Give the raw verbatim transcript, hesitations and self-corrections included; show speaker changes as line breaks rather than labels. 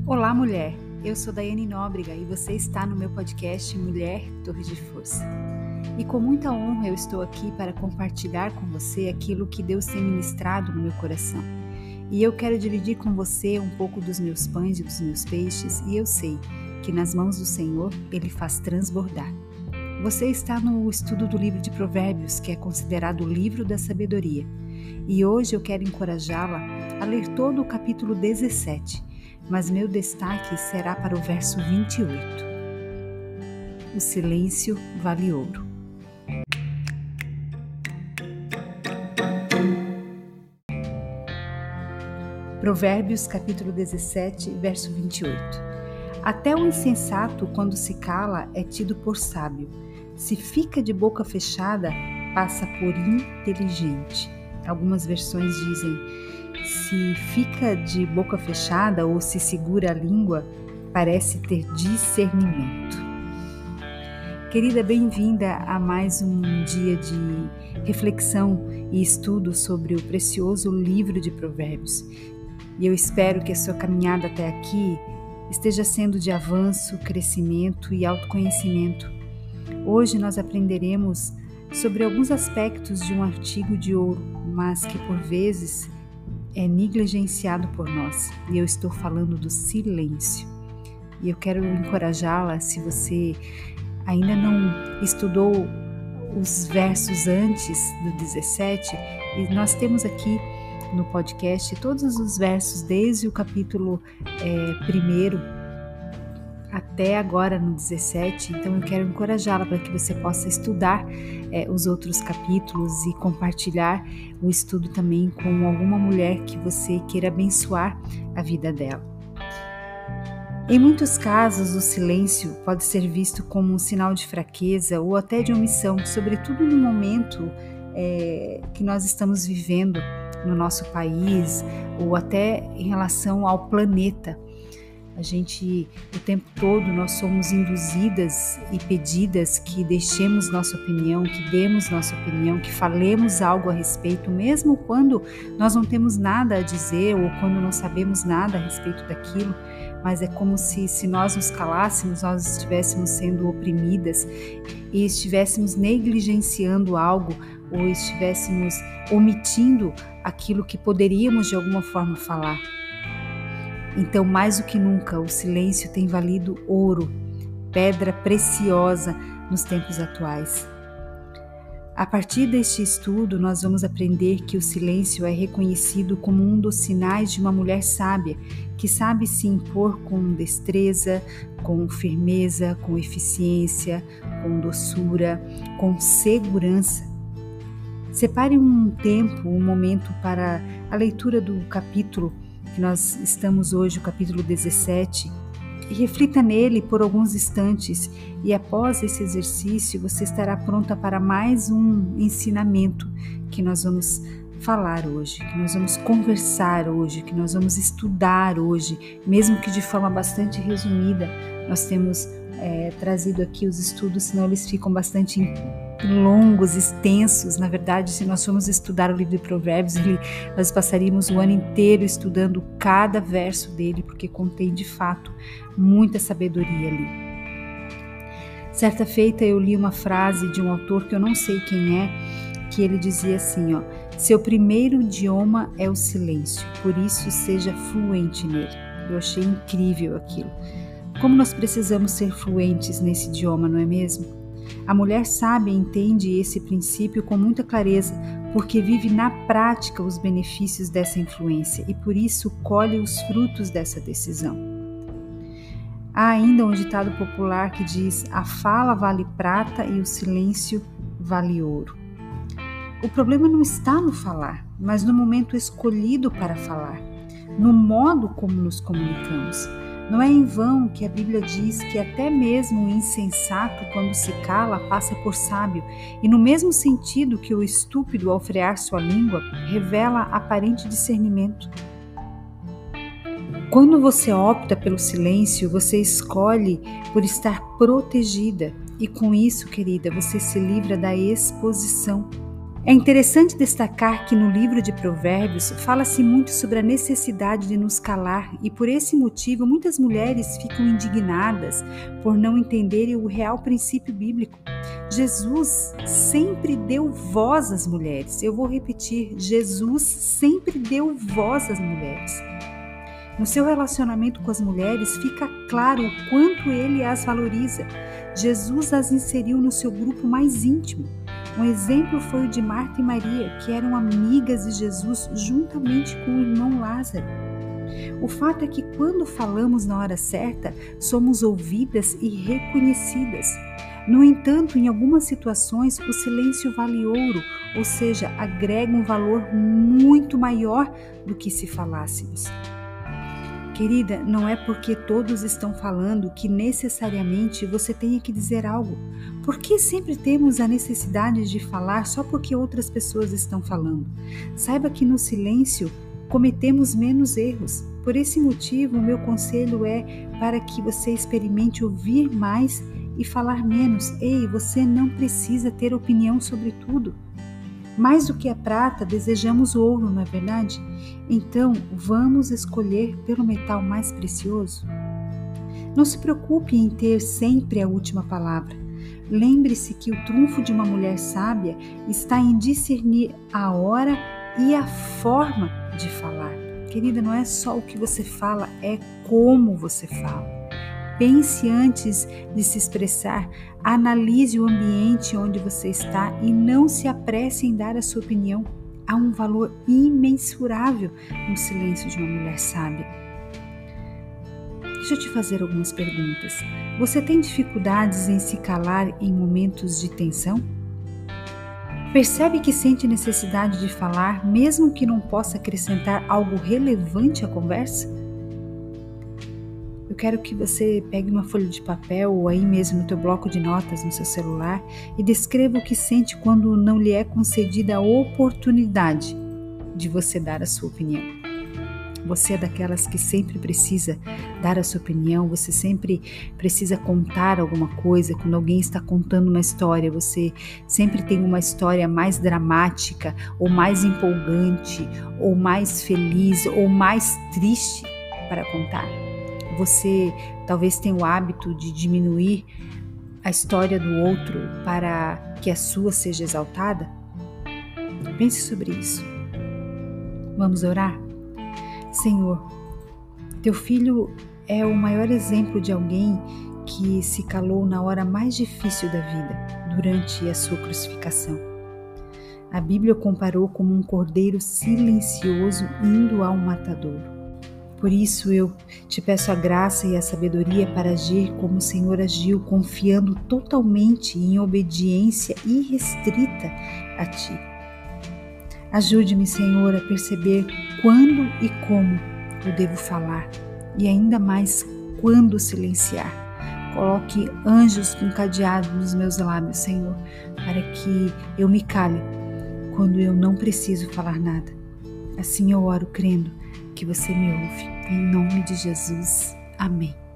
Olá, mulher! Eu sou Daiane Nóbrega e você está no meu podcast Mulher Torre de Força. E com muita honra eu estou aqui para compartilhar com você aquilo que Deus tem ministrado no meu coração. E eu quero dividir com você um pouco dos meus pães e dos meus peixes, e eu sei que nas mãos do Senhor Ele faz transbordar. Você está no estudo do livro de Provérbios, que é considerado o livro da sabedoria. E hoje eu quero encorajá-la a ler todo o capítulo dezessete, mas meu destaque será para o verso vinte e oito. O silêncio vale ouro. Provérbios capítulo dezessete, verso vinte e oito. Até o insensato, quando se cala, é tido por sábio. Se fica de boca fechada, passa por inteligente. Algumas versões dizem: se fica de boca fechada ou se segura a língua, parece ter discernimento. Querida, bem-vinda a mais um dia de reflexão e estudo sobre o precioso livro de Provérbios. E eu espero que a sua caminhada até aqui esteja sendo de avanço, crescimento e autoconhecimento. Hoje nós aprenderemos sobre alguns aspectos de um artigo de ouro, mas que por vezes é negligenciado por nós, e eu estou falando do silêncio. E eu quero encorajá-la, se você ainda não estudou os versos antes do dezessete, e nós temos aqui no podcast todos os versos desde o capítulo é, primeiro até agora no dezessete, então eu quero encorajá-la para que você possa estudar é, os outros capítulos e compartilhar o estudo também com alguma mulher que você queira abençoar a vida dela. Em muitos casos, o silêncio pode ser visto como um sinal de fraqueza ou até de omissão, sobretudo no momento é, que nós estamos vivendo no nosso país ou até em relação ao planeta. A gente, o tempo todo, nós somos induzidas e pedidas que deixemos nossa opinião, que demos nossa opinião, que falemos algo a respeito, mesmo quando nós não temos nada a dizer ou quando não sabemos nada a respeito daquilo, mas é como se, se nós nos calássemos, nós estivéssemos sendo oprimidas e estivéssemos negligenciando algo ou estivéssemos omitindo aquilo que poderíamos de alguma forma falar. Então, mais do que nunca, o silêncio tem valido ouro, pedra preciosa nos tempos atuais. A partir deste estudo, nós vamos aprender que o silêncio é reconhecido como um dos sinais de uma mulher sábia, que sabe se impor com destreza, com firmeza, com eficiência, com doçura, com segurança. Separe um tempo, um momento para a leitura do capítulo que nós estamos hoje, o capítulo dezessete, e reflita nele por alguns instantes, e após esse exercício você estará pronta para mais um ensinamento que nós vamos falar hoje, que nós vamos conversar hoje, que nós vamos estudar hoje, mesmo que de forma bastante resumida. Nós temos é, trazido aqui os estudos, senão eles ficam bastante longos, extensos. Na verdade, se nós formos estudar o livro de Provérbios, ele, nós passaríamos o ano inteiro estudando cada verso dele, porque contém de fato muita sabedoria ali. Certa feita eu li uma frase de um autor que eu não sei quem é, que ele dizia assim, ó: seu primeiro idioma é o silêncio, por isso seja fluente nele. Eu achei incrível aquilo. Como nós precisamos ser fluentes nesse idioma, não é mesmo? A mulher sábia entende esse princípio com muita clareza, porque vive na prática os benefícios dessa influência e por isso colhe os frutos dessa decisão. Há ainda um ditado popular que diz: a fala vale prata e o silêncio vale ouro. O problema não está no falar, mas no momento escolhido para falar, no modo como nos comunicamos. Não é em vão que a Bíblia diz que até mesmo o insensato, quando se cala, passa por sábio, e no mesmo sentido que o estúpido, ao frear sua língua, revela aparente discernimento. Quando você opta pelo silêncio, você escolhe por estar protegida, e com isso, querida, você se livra da exposição. É interessante destacar que no livro de Provérbios fala-se muito sobre a necessidade de nos calar e por esse motivo muitas mulheres ficam indignadas por não entenderem o real princípio bíblico. Jesus sempre deu voz às mulheres. Eu vou repetir, Jesus sempre deu voz às mulheres. No seu relacionamento com as mulheres, fica claro o quanto ele as valoriza. Jesus as inseriu no seu grupo mais íntimo. Um exemplo foi o de Marta e Maria, que eram amigas de Jesus juntamente com o irmão Lázaro. O fato é que quando falamos na hora certa, somos ouvidas e reconhecidas. No entanto, em algumas situações, o silêncio vale ouro, ou seja, agrega um valor muito maior do que se falássemos. Querida, não é porque todos estão falando que necessariamente você tenha que dizer algo. Por que sempre temos a necessidade de falar só porque outras pessoas estão falando? Saiba que no silêncio cometemos menos erros. Por esse motivo, o meu conselho é para que você experimente ouvir mais e falar menos. Ei, você não precisa ter opinião sobre tudo. Mais do que a prata, desejamos o ouro, não é verdade? Então, vamos escolher pelo metal mais precioso? Não se preocupe em ter sempre a última palavra. Lembre-se que o trunfo de uma mulher sábia está em discernir a hora e a forma de falar. Querida, não é só o que você fala, é como você fala. Pense antes de se expressar, analise o ambiente onde você está e não se apresse em dar a sua opinião. Há um valor imensurável no silêncio de uma mulher sábia. Deixa eu te fazer algumas perguntas. Você tem dificuldades em se calar em momentos de tensão? Percebe que sente necessidade de falar, mesmo que não possa acrescentar algo relevante à conversa? Eu quero que você pegue uma folha de papel ou aí mesmo no teu bloco de notas no seu celular e descreva o que sente quando não lhe é concedida a oportunidade de você dar a sua opinião. Você é daquelas que sempre precisa dar a sua opinião, você sempre precisa contar alguma coisa. Quando alguém está contando uma história, você sempre tem uma história mais dramática, ou mais empolgante, ou mais feliz, ou mais triste para contar. Você talvez tenha o hábito de diminuir a história do outro para que a sua seja exaltada? Pense sobre isso. Vamos orar? Senhor, teu filho é o maior exemplo de alguém que se calou na hora mais difícil da vida, durante a sua crucificação. A Bíblia o comparou como um cordeiro silencioso indo ao matadouro. Por isso eu te peço a graça e a sabedoria para agir como o Senhor agiu, confiando totalmente em obediência irrestrita a Ti. Ajude-me, Senhor, a perceber quando e como eu devo falar e ainda mais quando silenciar. Coloque anjos com cadeado nos meus lábios, Senhor, para que eu me cale quando eu não preciso falar nada. Assim eu oro crendo que você me ouve. Em nome de Jesus. Amém.